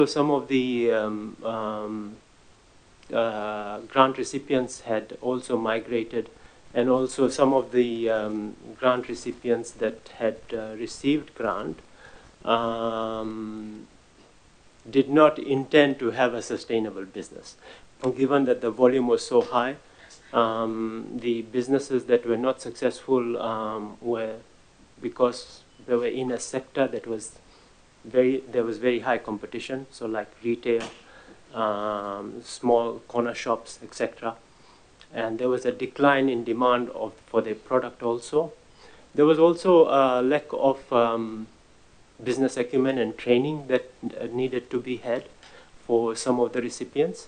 So some of the grant recipients had also migrated, and also some of the grant recipients that had received grant did not intend to have a sustainable business. Given that the volume was so high, the businesses that were not successful were because they were in a sector that was there was very high competition, so like retail, small corner shops, etc. And there was a decline in demand for the product also. There was also a lack of business acumen and training that needed to be had for some of the recipients.